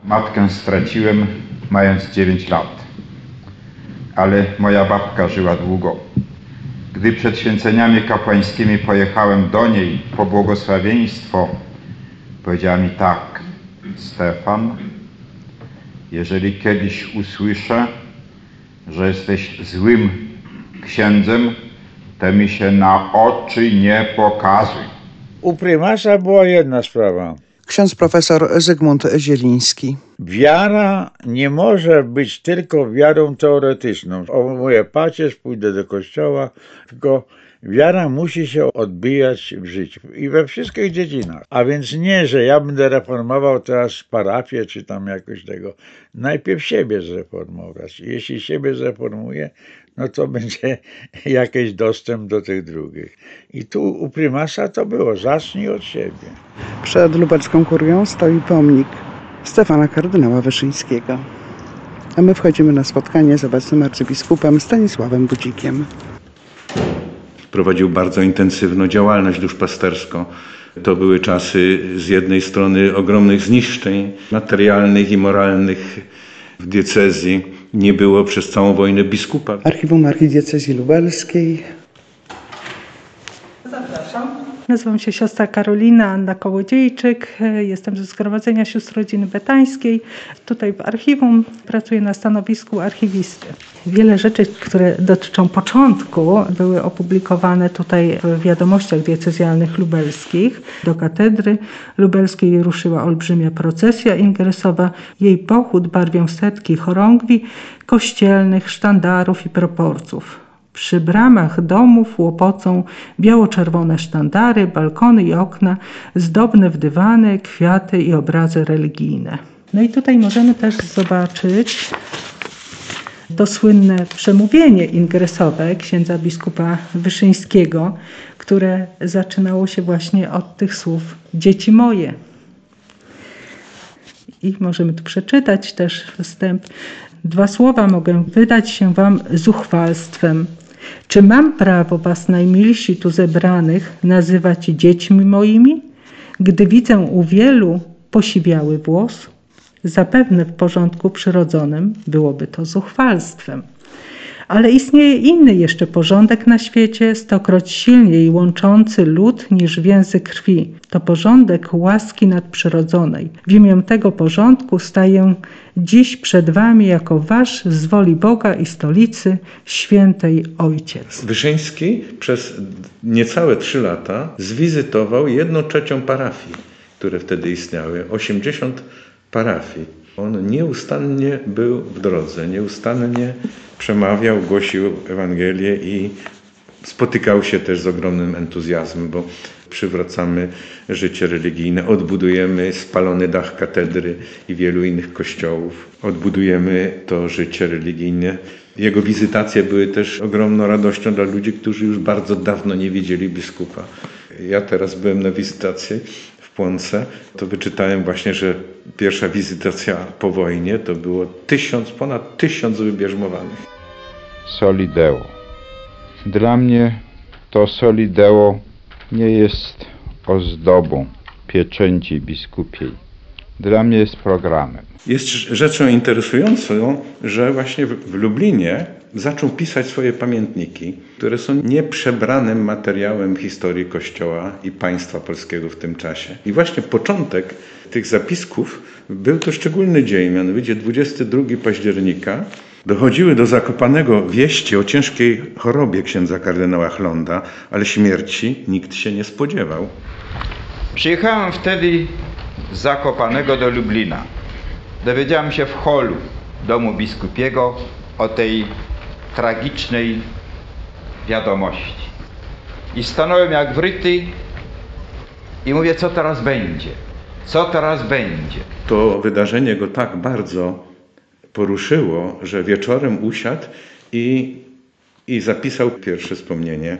Matkę straciłem mając 9 lat, ale moja babka żyła długo. Gdy przed święceniami kapłańskimi pojechałem do niej po błogosławieństwo, powiedziała mi tak: Stefan, jeżeli kiedyś usłyszę, że jesteś złym księdzem, to mi się na oczy nie pokazuj. U prymasza była jedna sprawa. Ksiądz profesor Zygmunt Zieliński. Wiara nie może być tylko wiarą teoretyczną. Omówię pacierz, pójdę do kościoła, tylko wiara musi się odbijać w życiu i we wszystkich dziedzinach. A więc nie, że ja będę reformował teraz parafię czy tam jakoś tego. Najpierw siebie zreformować. Jeśli siebie zreformuję, no to będzie jakiś dostęp do tych drugich. I tu u prymasza to było, zacznij od siebie. Przed lubelską kurią stoi pomnik Stefana kardynała Wyszyńskiego. A my wchodzimy na spotkanie z obecnym arcybiskupem Stanisławem Budzikiem. Prowadził bardzo intensywną działalność duszpasterską. To były czasy z jednej strony ogromnych zniszczeń materialnych i moralnych w diecezji. Nie było przez całą wojnę biskupa. Archiwum Archidiecezji Lubelskiej. Zapraszam. Nazywam się siostra Karolina Anna Kołodziejczyk. Jestem ze Zgromadzenia Sióstr Rodziny Betańskiej. Tutaj w archiwum pracuję na stanowisku archiwisty. Wiele rzeczy, które dotyczą początku, były opublikowane tutaj w wiadomościach diecezjalnych lubelskich. Do katedry lubelskiej ruszyła olbrzymia procesja ingresowa. Jej pochód barwią setki chorągwi kościelnych, sztandarów i proporców. Przy bramach domów łopocą biało-czerwone sztandary, balkony i okna zdobne w dywany, kwiaty i obrazy religijne. No i tutaj możemy też zobaczyć to słynne przemówienie ingresowe księdza biskupa Wyszyńskiego, które zaczynało się właśnie od tych słów: dzieci moje. I możemy tu przeczytać też wstęp. 2 słowa mogę wydać się wam zuchwalstwem. Czy mam prawo was, najmilsi tu zebranych, nazywać dziećmi moimi, gdy widzę u wielu posiwiały włos? Zapewne w porządku przyrodzonym byłoby to zuchwalstwem. Ale istnieje inny jeszcze porządek na świecie, stokroć silniej łączący lud niż więzy krwi. To porządek łaski nadprzyrodzonej. W imię tego porządku staję dziś przed wami jako wasz z woli Boga i stolicy świętej Ojciec. Wyszyński przez niecałe 3 lata zwizytował 1/3 parafii, które wtedy istniały, 80 parafii. On nieustannie był w drodze, nieustannie przemawiał, głosił Ewangelię i spotykał się też z ogromnym entuzjazmem, bo przywracamy życie religijne, odbudujemy spalony dach katedry i wielu innych kościołów, odbudujemy to życie religijne. Jego wizytacje były też ogromną radością dla ludzi, którzy już bardzo dawno nie widzieli biskupa. Ja teraz byłem na wizytacji w Płonce, to wyczytałem właśnie, że pierwsza wizytacja po wojnie to było ponad 1000 wybierzmowanych. Soli Deo. Dla mnie to Soli Deo nie jest ozdobą pieczęci biskupiej. Dla mnie jest programem. Jest rzeczą interesującą, że właśnie w Lublinie zaczął pisać swoje pamiętniki, które są nieprzebranym materiałem historii Kościoła i państwa polskiego w tym czasie. I właśnie początek tych zapisków był to szczególny dzień, mianowicie 22 października. Dochodziły do Zakopanego wieści o ciężkiej chorobie księdza kardynała Chlonda, ale śmierci nikt się nie spodziewał. Przyjechałem wtedy z Zakopanego do Lublina. Dowiedziałem się w holu domu biskupiego o tej tragicznej wiadomości. I stanąłem jak wryty i mówię, co teraz będzie? Co teraz będzie? To wydarzenie go tak bardzo poruszyło, że wieczorem usiadł i zapisał pierwsze wspomnienie